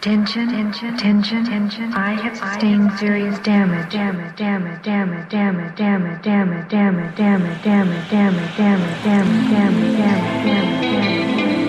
Attention, attention, attention, attention. I have sustained serious damage. Damage, damage, damage, damage, damage, damage, damage, damage, damage, damage, damage, damage, damage, damage, damage.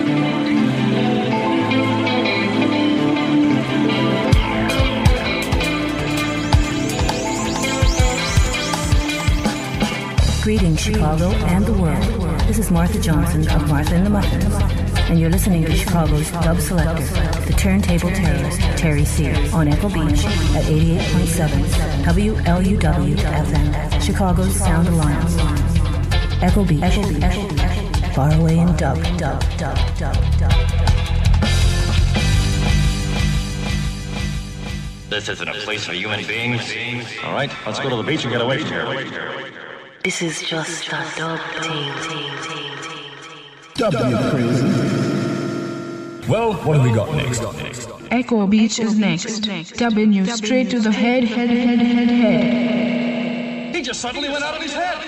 Greetings, Chicago and the world. This is Martha Johnson of Martha and the Muffins, and you're listening to Chicago's dub selector, the turntable terrorist, Terry C, on Echo Beach at 88.7 WLUW-FM, Chicago's Sound Alliance. Echo Beach, far away in dub. This isn't a place for human beings. All right, let's go to the beach and get away from here. This is just a dub team. Dub you crazy. Well, what have we got next? Echo Beach is next. Dubbing you straight to the head. He just suddenly went out of his head.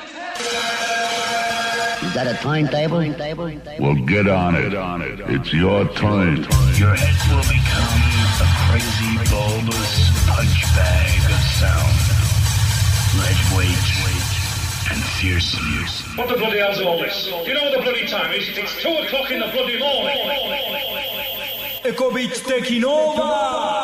You got a timetable? Well, get on it. It's your turn. Your head will become a crazy, bulbous punch bag of sound. Lightweight and fearsome. What the bloody hell's all this? Do you know what the bloody time is? It's 2 o'clock in the bloody morning. Echo Beach taking over!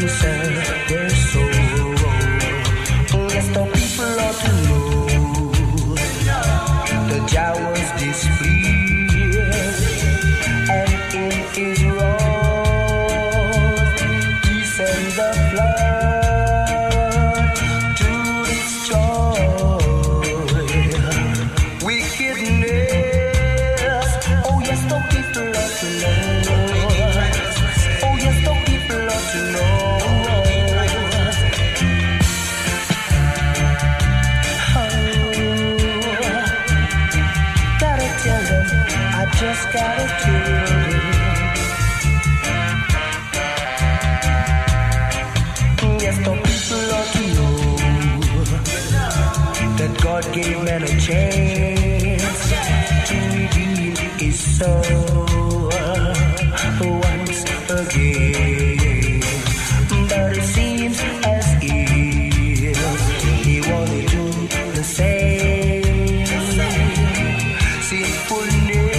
serve their soul. Yes, the people ought to know the Jah was displeased, and in his wrath he sent the flood to destroy wickedness. Oh yes, the people ought to know. Oh yes, the people ought to know. Just gotta tell them. Yes, the people ought to know that God gave man a chance to redeem his soul once again. But it seems as if he wanted to do the same sinfulness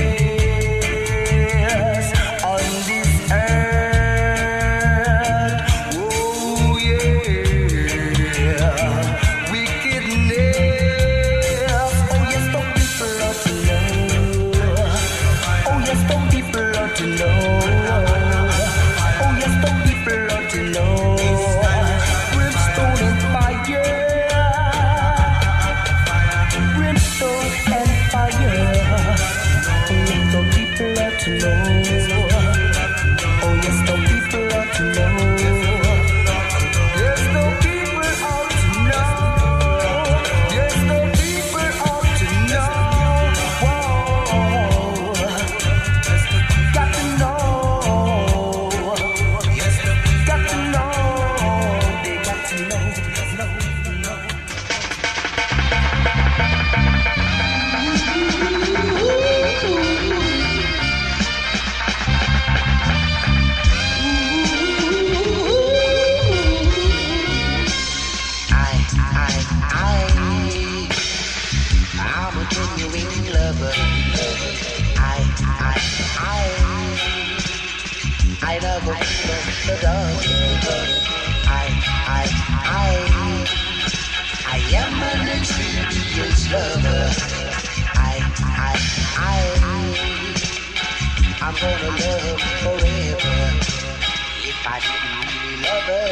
I'm gonna love forever. If I didn't really love her,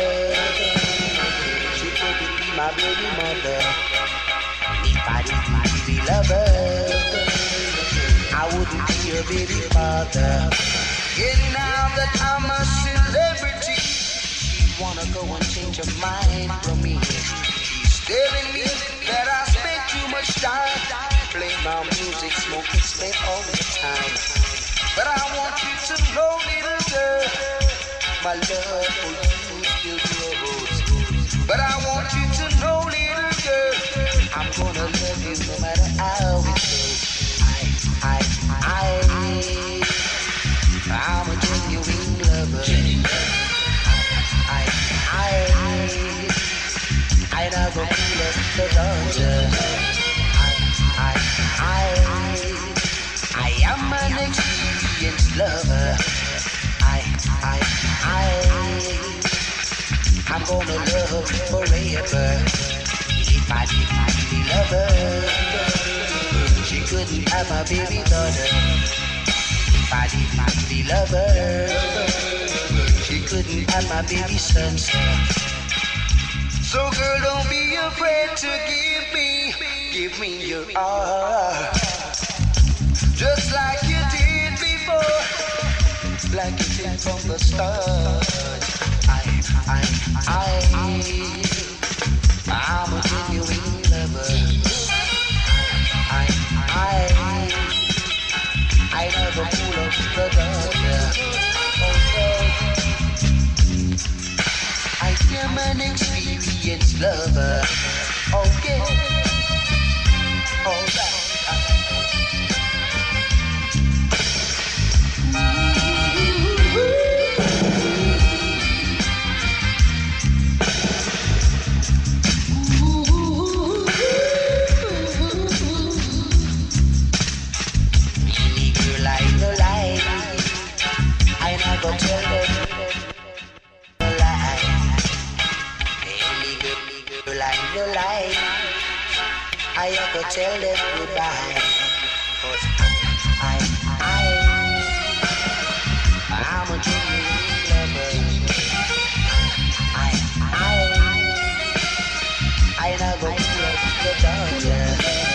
she couldn't be my baby mother. If I didn't really love her, I wouldn't be her baby father. And now that I'm a celebrity, she'd wanna go and change her mind from me. She's telling me that I spend too much time playing my music, smoking, spend all the time. But I want you to know, little girl, my love for you still grows. But I want you to know, little girl, I'm gonna love you no matter how it goes. I'm a genuine lover. I never feel the danger. I am an experienced lover. I'm gonna love forever. If I didn't really love her, she couldn't have my baby daughter. If I didn't really love her, she couldn't have my baby son. So girl, don't be afraid to give me your heart. Just like you did before, like you did from the start. I'm a genuine lover. I never pull up the door. I am an experienced lover. Okay. Alright. I never tell them a lie. the light. I have to tell them goodbye. 'Cause I'm a true lover. I never will the daughter.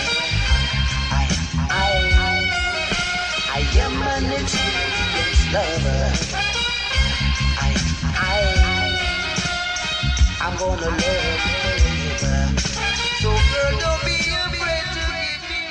I am an experienced lover. I'm gonna love forever. So girl, don't be afraid to give me.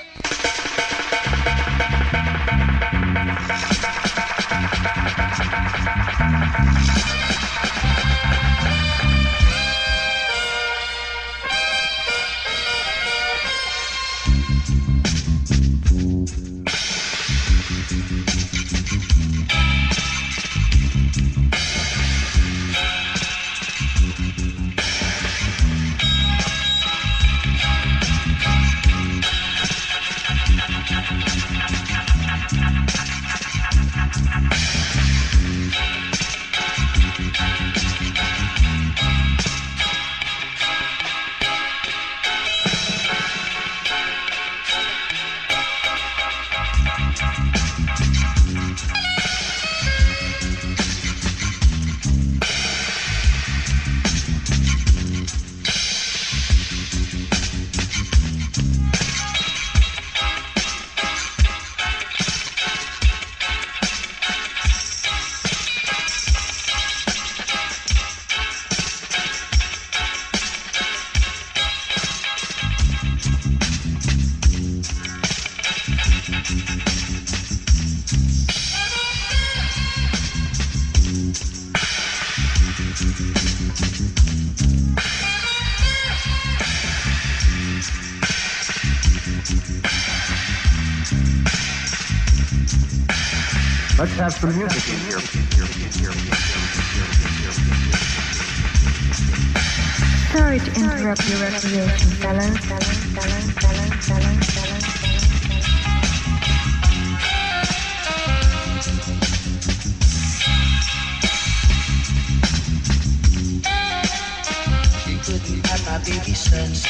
Let's have some music in here. Sorry to interrupt your recreation, fellas. She couldn't have my baby sense.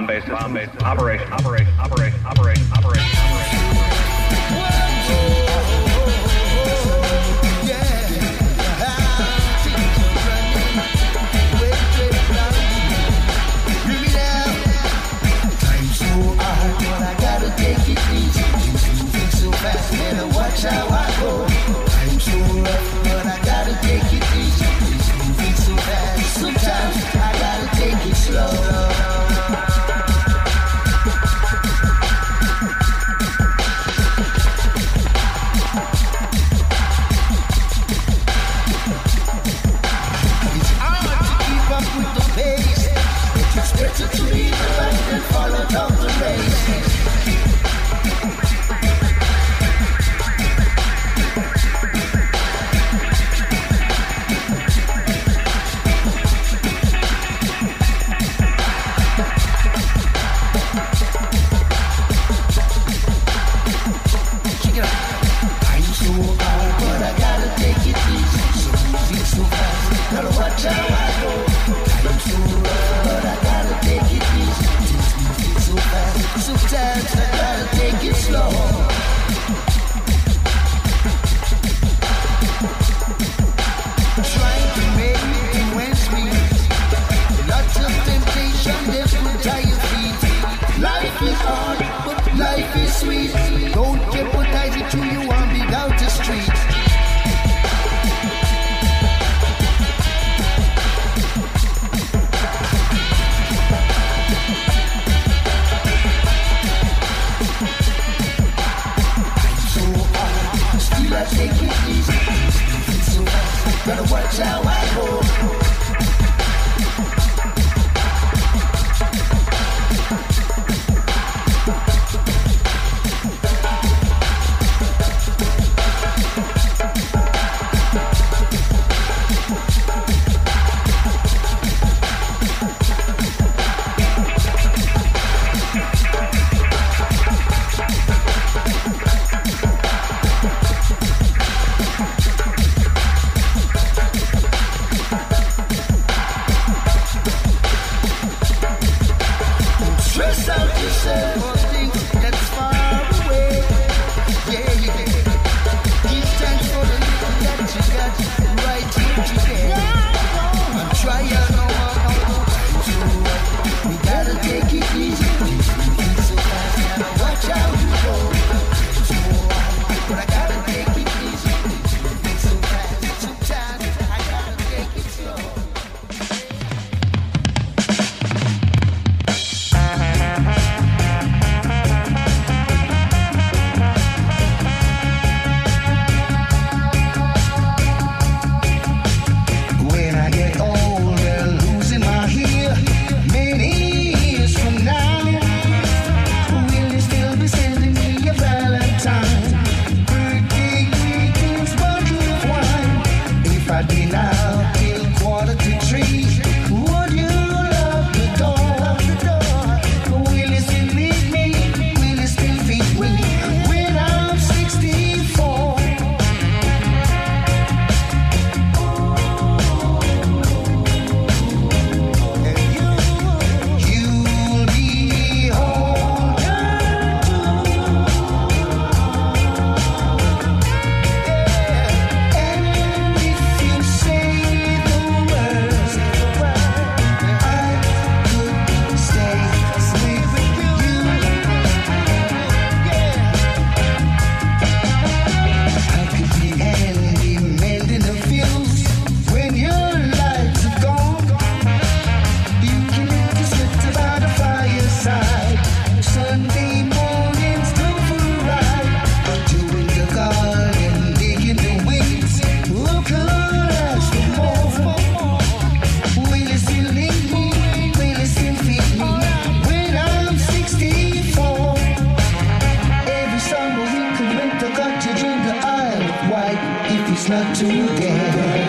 Bomb-based operation. Watch how I go. I'm so rough, but I gotta take it easy. It's moving so fast. Sometimes I gotta take it slow. It's hard to keep up with the pace. It's better to leave the light than follow down the race. Gotta watch how I go. I'm so rough, but I gotta take it easy. Things moving so fast. Sometimes I gotta take it slow. Trying to make ends meet. Lots of temptation, left will tie your feet. Life is hard, but life is sweet. Don't jeopardize it till you want me out the street. I take it easy, so gotta watch how I go. not together.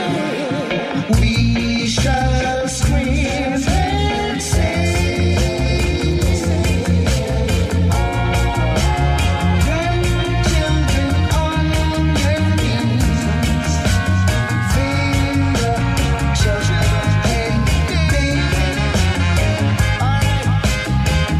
We shall scream and sing. Grandchildren on their knees, finger, children and baby.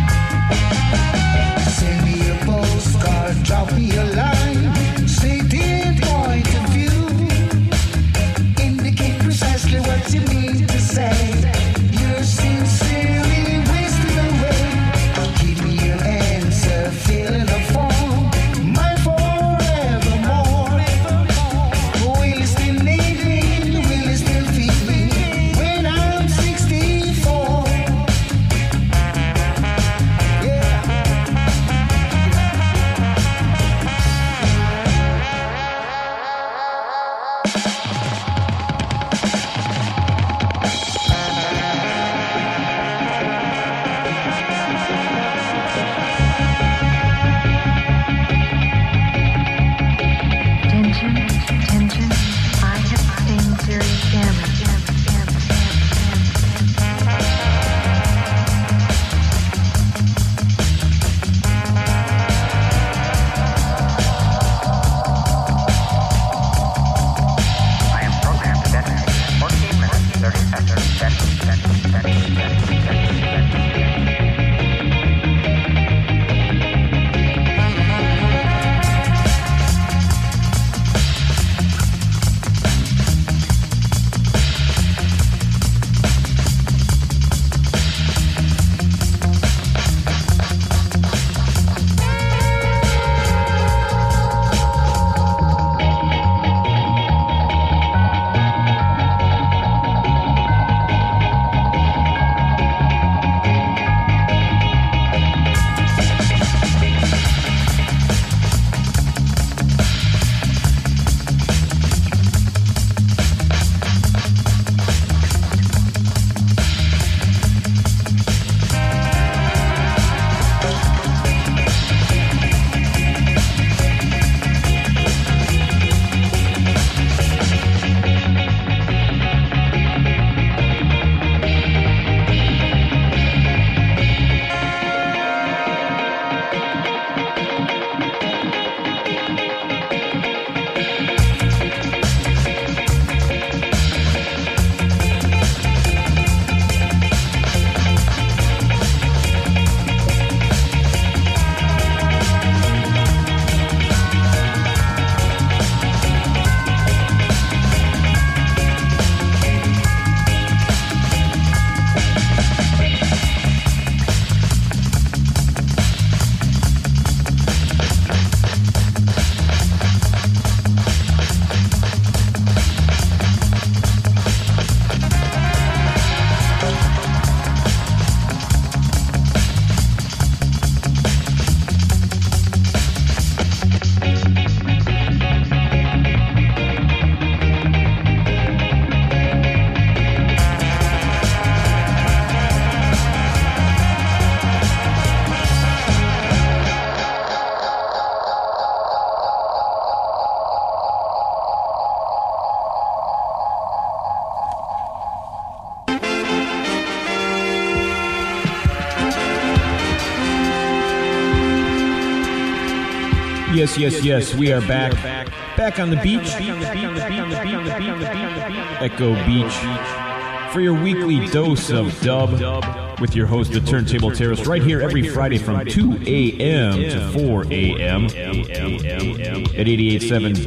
Yes, we are back. Back on the beach. Echo Beach. For your weekly dose of dub with your host, the Turntable Terrorist, right here every Friday from 2 a.m. to 4 a.m. at 88.7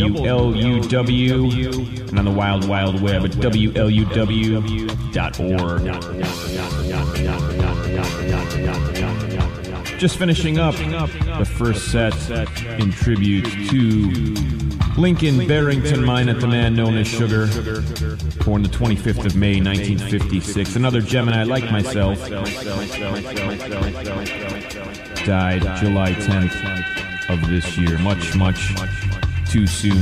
WLUW and on the Wild Wild Web at WLUW.org. Just finishing up the first set in tribute to Lincoln Barrington Minot, the man known as Sugar, born the 25th of May, 1956. Another Gemini like myself, died July 10th of this year. Much too soon.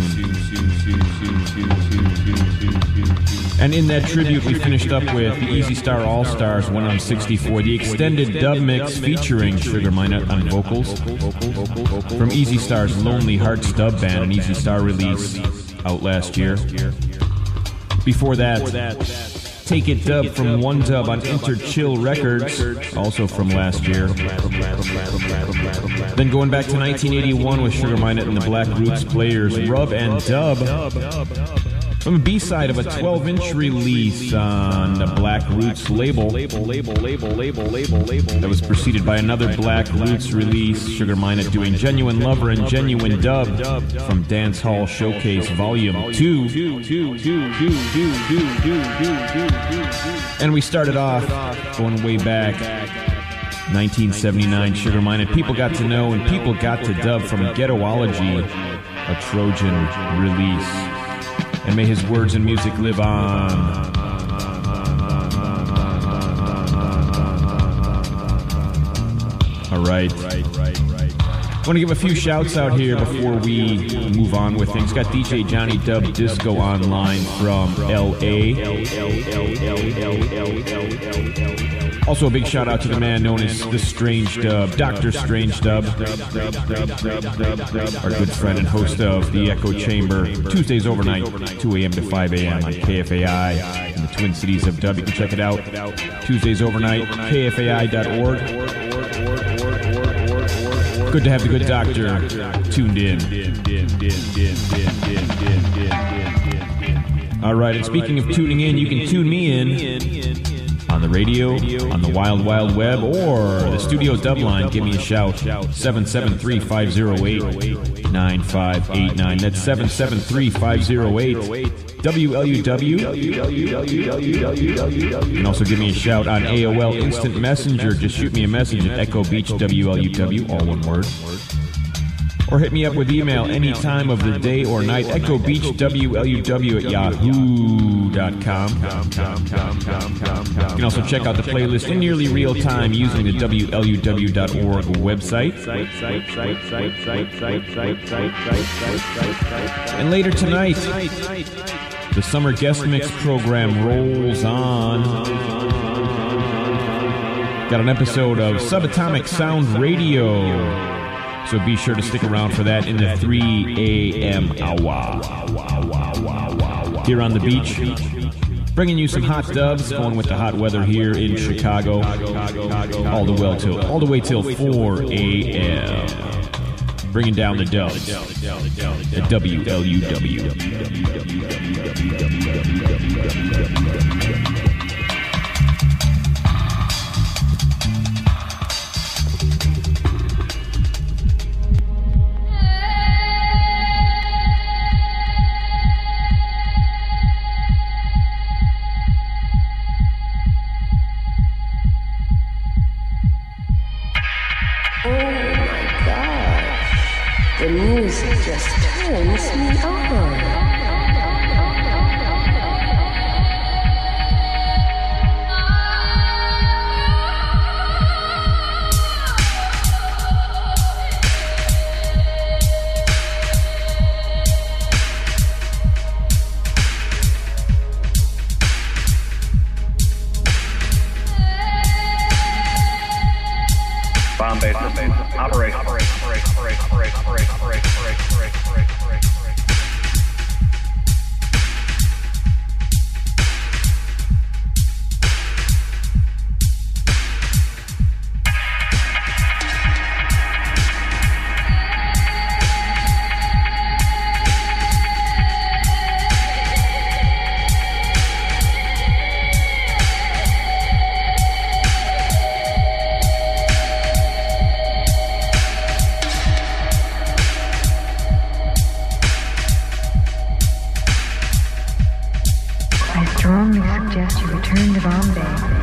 And in that tribute, we finished up with the Easy Star All-Stars 1 the extended dub mix featuring Sugar Minot on vocals from Easy Star's Lonely Hearts dub band, an Easy Star release out last year. Before that, Take It Dub from One Dub on Interchill Records, also from last year. Then going back to 1981 with Sugar Minot and the Black Roots Players, Rub and Dub, from a B-side of a 12-inch release on the Black Roots label. That was preceded by another Black Roots release, Sugar Minot doing Genuine Lover and Genuine Dub from Dance Hall Showcase Volume 2. And we started off going way back, 1979, Sugar Minot. People Got to Know and People Got to Dub from Ghettoology, a Trojan release. And may his words and music live on. All right. I want to give a few shouts out here before we move on with things. Got DJ Johnny Dub Disco online from L.A. Also a big shout out to the man known as The Strange Dub, Dr. Strange Dub, our good friend and host of the Echo Chamber, Tuesdays overnight, 2 a.m. to 5 a.m. on KFAI in the Twin Cities of Dub. You can check it out, Tuesdays overnight, KFAI.org. Good to have the good doctor tuned in. All right, and speaking of tuning in, you can tune me in on the radio, on the Wild Wild Web, or the studio dub line. Give me a shout, 773-508-9589. That's 773-508 WLUW. You can also give me a shout on AOL Instant Messenger. Just shoot me a message at Echo Beach WLUW, all one word. Or hit me up with email any time of the day or night, echobeachwww@yahoo.com. You can also check out the playlist in nearly real time using the WLUW.org website. And later tonight, the Summer Guest Mix program rolls on. Got an episode of Subatomic Sound Radio. So be sure to stick around for that in the 3 a.m. hour. Here on the beach, bringing you some hot dubs, going with the hot weather here in Chicago, all the way till 4 a.m. Bringing down the dubs at WLUW. The music just turns me on. Bombay, operate. return to Bombay.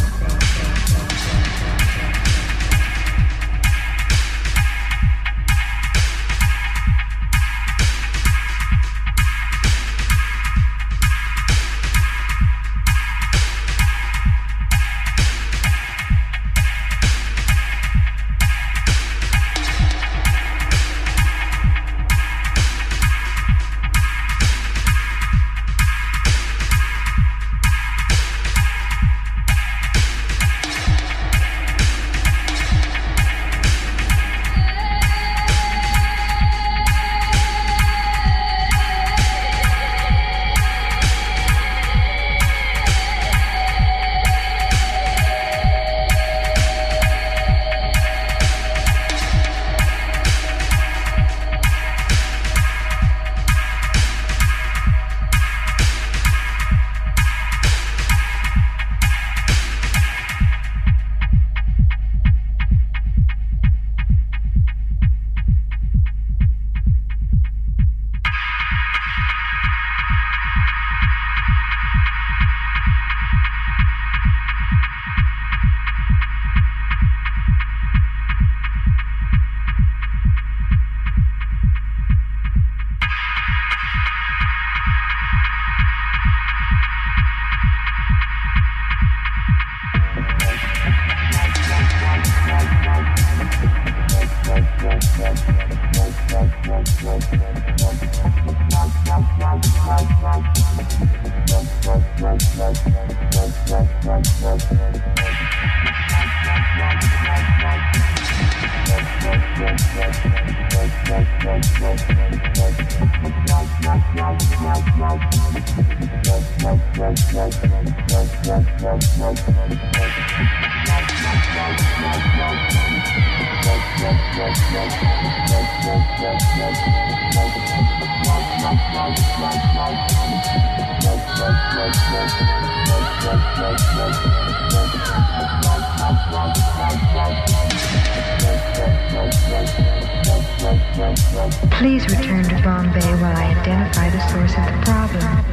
Please return to Bombay while I identify the source of the problem.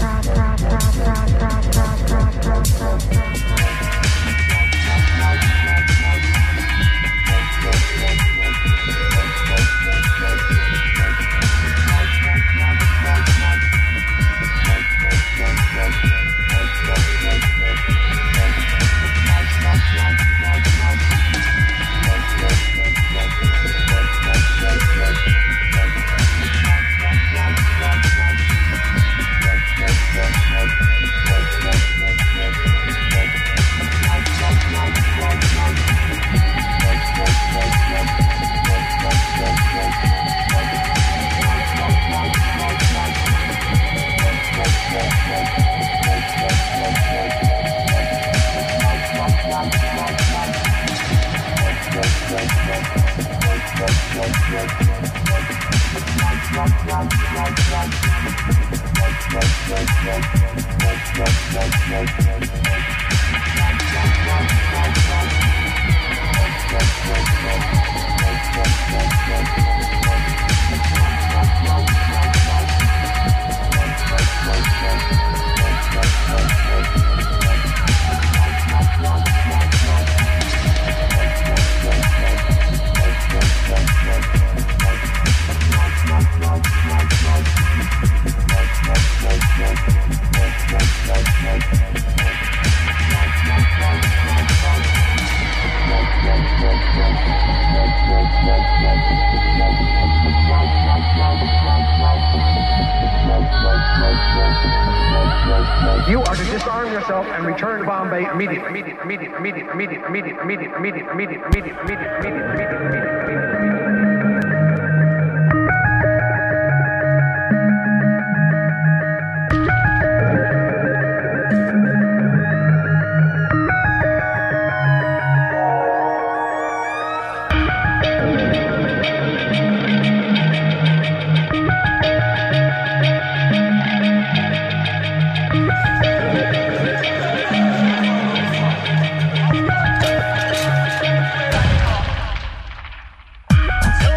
You are to disarm yourself and return to Bombay immediately. So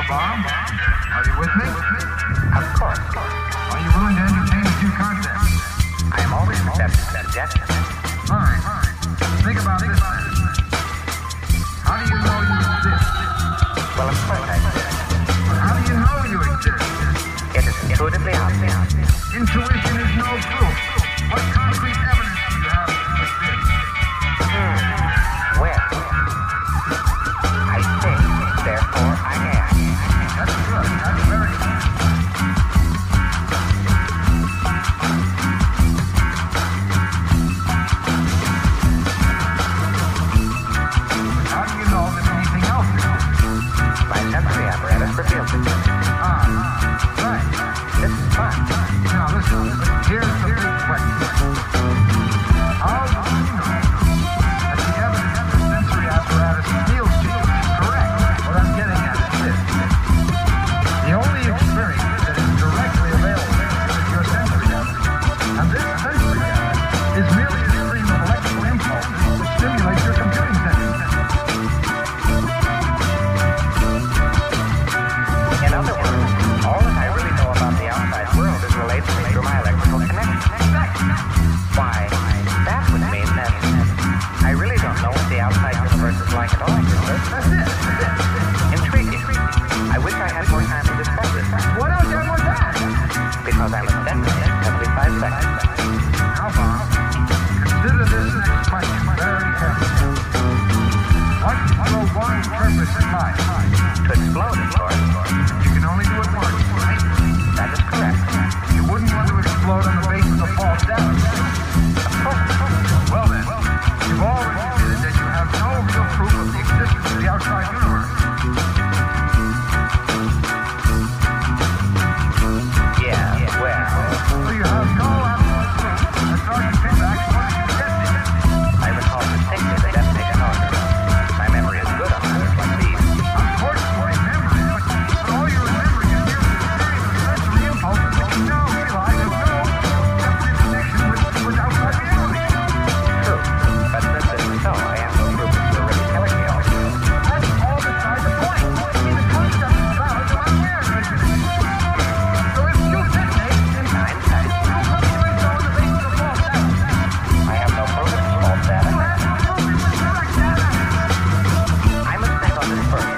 Bob? Are you with me? Of course. Are you willing to entertain a few concepts? I am always receptive to suggestions. Fine. Think about this then. How do you know you exist? Well, of course I exist. How do you know you exist? It is intuitively obvious. Intuition is no proof. What concrete evidence do you have that you exist? Well, I think, therefore I am. That's good. That's very good. How do you know that anything else exists? My sensory apparatus reveals it to me. Right. This is fun. Now listen, here's the big question. How do you know that the evidence your sensory apparatus reveals to you is correct? What I'm getting at is this. The only experience that is directly available to you is your sensory evidence. And this sensory evidence is merely a stream of electrical impulses which stimulates your computing center. In other words, all that I really know about the outside world is related to me through my electrical connection. Why, that would mean that I really don't know what the outside universe is like at all. That's it. Intriguing. I wish I had more time to discuss this. Why don't you have more time? Because I must end this in 75 seconds. Now, Bob, consider this next question very carefully. What is your one purpose in life? To explode, of course. You can only do it once, right? That is correct. You wouldn't want to explode on the basis of false data. Of course. Well then, you've already admitted that you have no real proof of the existence of the outside universe. Yeah, well. So you have no absolute proof that Sergeant Pinback was suggesting. I recall distinctly the detonation order. My memory is good on matters like these. Of course you remember it, but all you're remembering is merely a series of sensory impulses that you now realize have no definite connection with outside reality. True. But since this is so, I have no proof that you're really telling me all. That's all beside the point. See, the concept is valid no matter where it originates. So if you detonate in time, you'll probably know the basis of false data. I have no proof it's false data. You have no proof it was correct data. I must think on this first.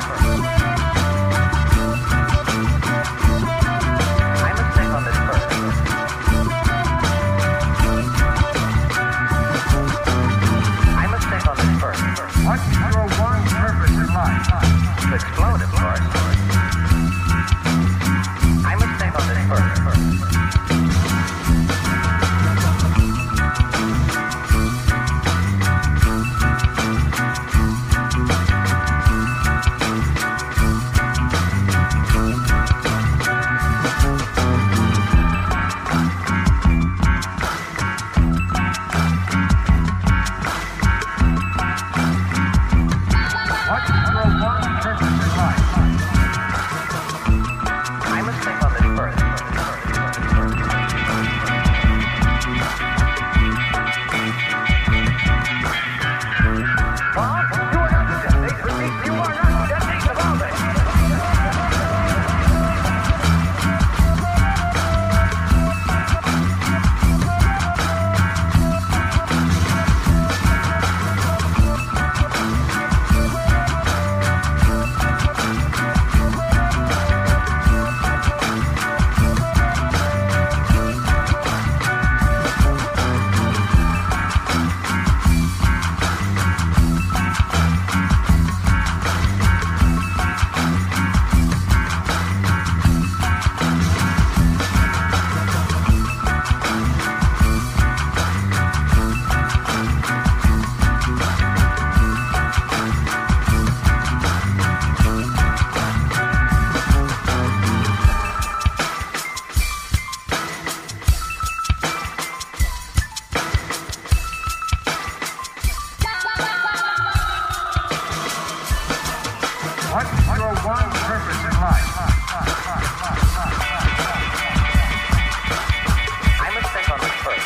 I must think on this first. I must think on this first. What's your one purpose in life? To explode, of course. I must think on this first. What's your one purpose in life? I must think on this first. Bob, you are not the detonate. You are not the detonate of all this. What's your one purpose in life? I must think on this first.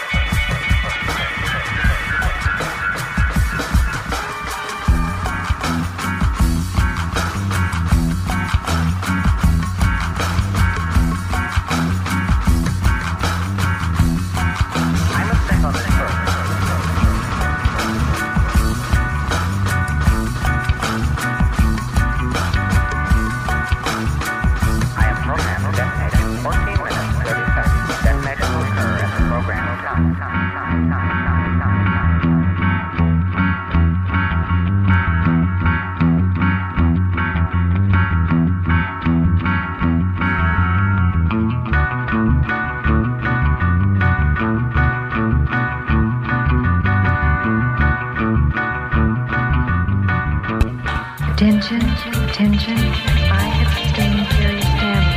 sustained serious damage.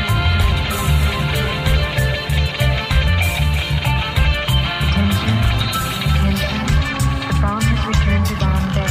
Attention. The bomb has returned to bomb bay.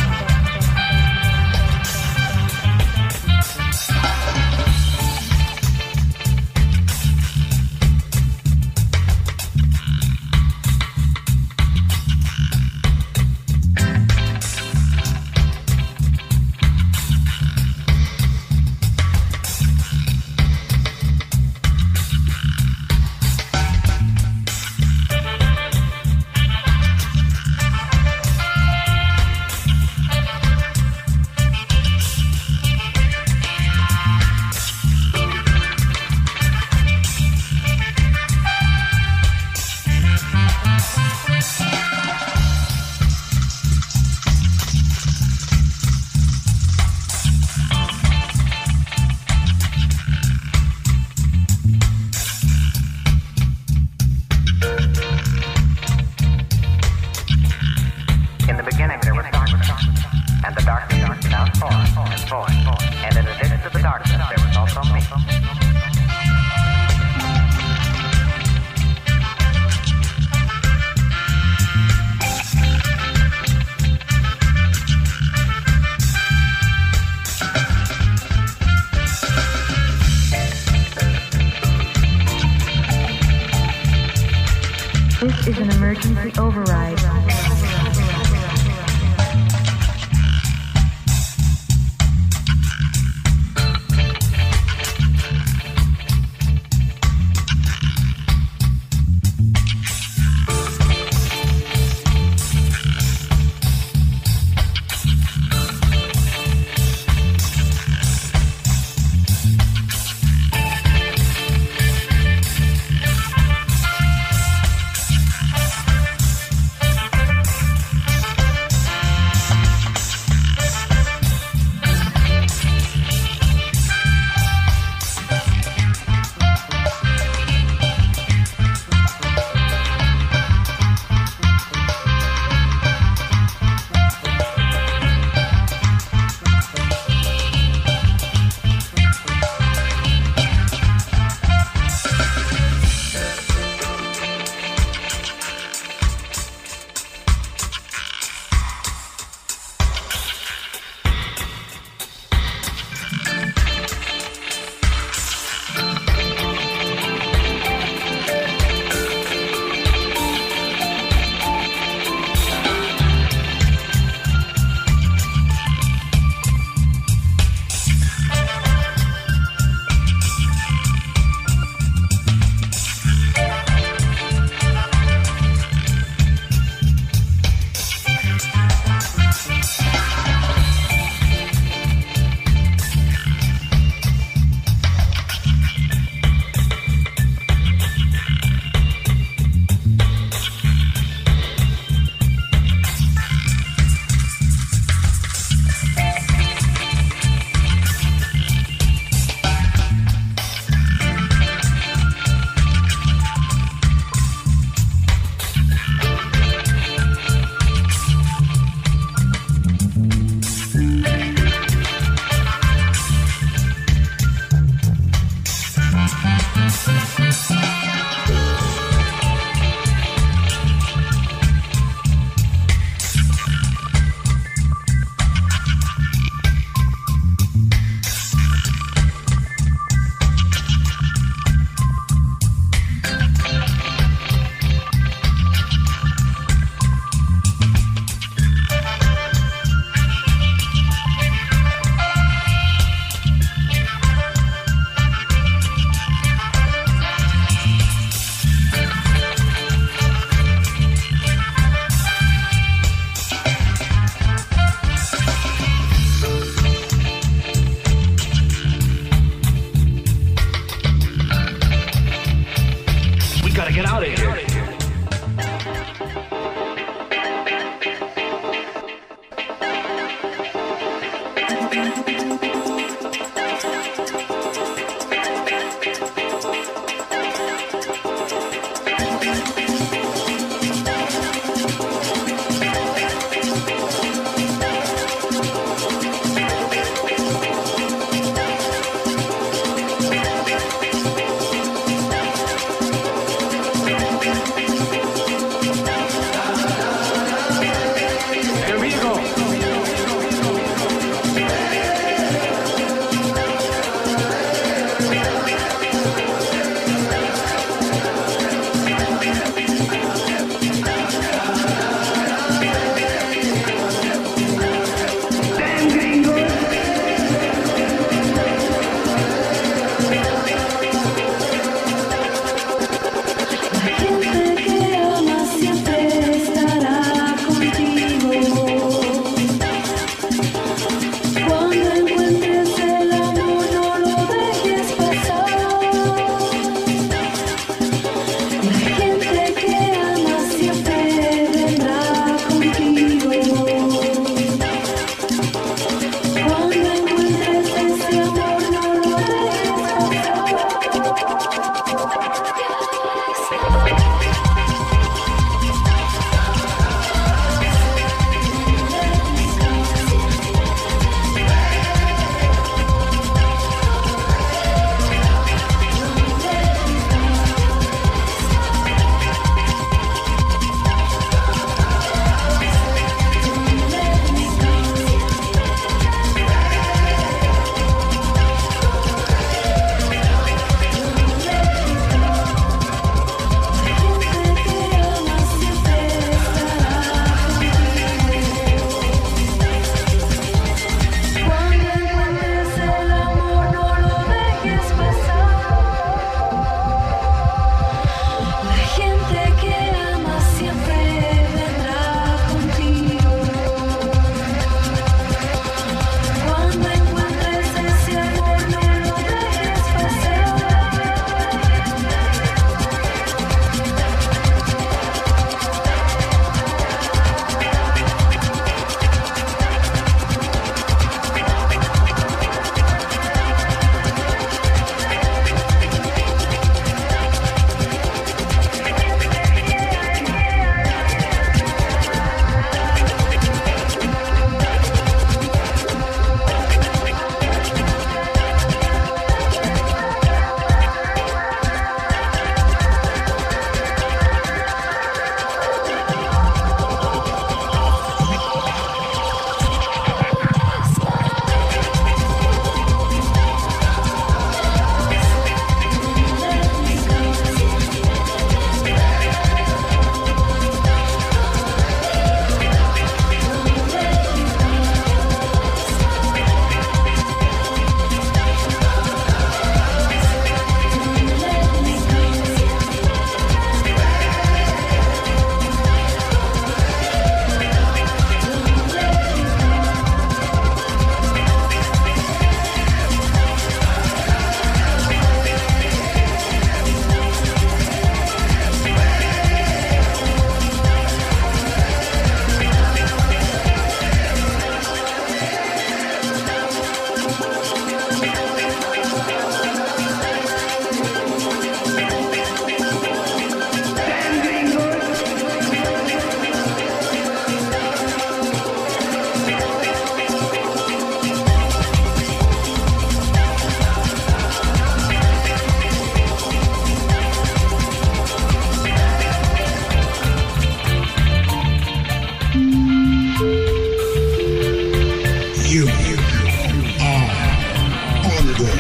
This is an emergency override.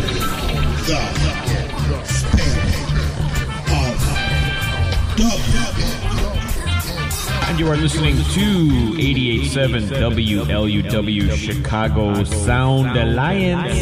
And you are listening to 88.7 WLUW Chicago Sound Alliance.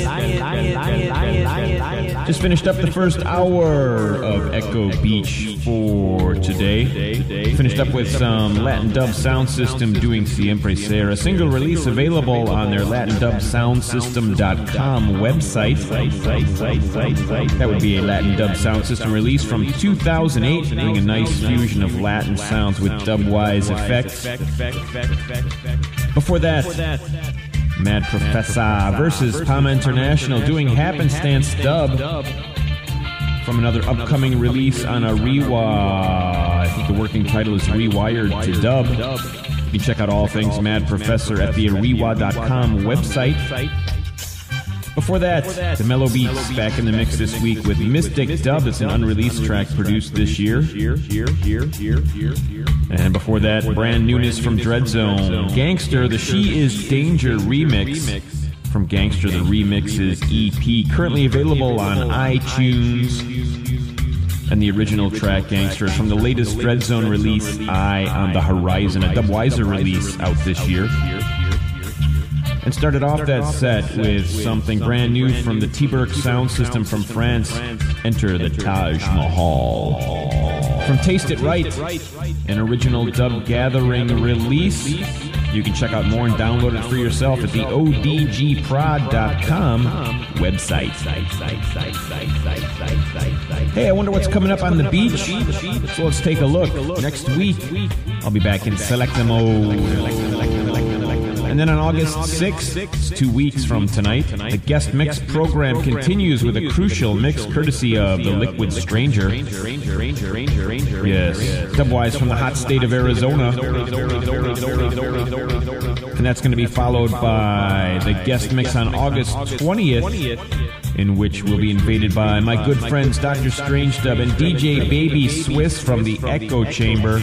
Just finished up the first hour of Echo Beach for today. Finished up with some Latin Dub Sound System doing Siempre Ser, a single release available on their LatinDubSoundSystem.com website. That would be a Latin Dub Sound System release from 2008, doing a nice fusion of Latin sounds with dubwise effects. Before that, Mad Professor versus Pama International doing Happenstance Dub from another upcoming release on Ariwa. I think the working title is Rewired to Dub. You can check out all things Mad Professor at the Ariwa.com website. Before that, the Mellow Beats back in the mix this week with Mystic Dub. It's an unreleased track produced this year. And before that, brand newness from Dreadzone. Gangster, the She Is Danger remix from Gangster, the Remixes EP. Currently available on iTunes. And the original track, Gangster, is from the latest Dreadzone release, Eye on the Horizon, a Dubweiser release out this year. And started off that set with something brand new from the T-Burk Sound System from France. Enter the Taj Mahal. From Taste It Right, an original dub gathering release. You can check out more and download it for yourself at the odgprod.com website. Hey, I wonder what's coming up on the beach. So let's take a look. Next week, I'll be back in Selecta mode. And then on August 6th, it's 2 weeks from tonight, the guest mix program continues with a crucial mix courtesy of the Liquid Stranger. Yes, dubwise from the hot state of Arizona. And that's going to be followed by the guest mix on August 20th, in which we'll be invaded by my good friends Dr. Strange Dub and DJ Baby Swiss from the Echo Chamber.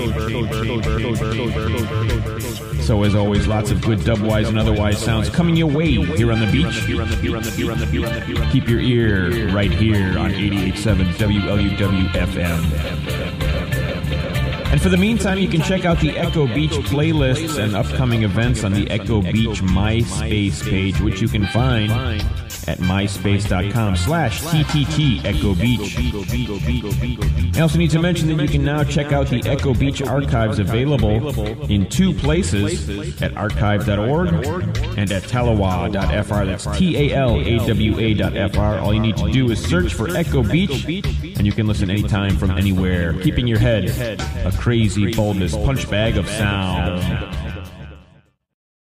So as always, lots of good dubwise and otherwise sounds coming your way here on the beach. Keep your ear right here on 88.7 WLUW FM. And for the meantime, you can check out the Echo Beach playlists and upcoming events on the Echo Beach MySpace page, which you can find at myspace.com/TTT Echo Beach. I also need to mention that you can now check out the Echo Beach archives available in two places, at archive.org and at talawa.fr. That's TALAWA.fr. All you need to do is search for Echo Beach, and you can listen anytime from anywhere, keeping your head a crazy, bulbous punch bag of sound.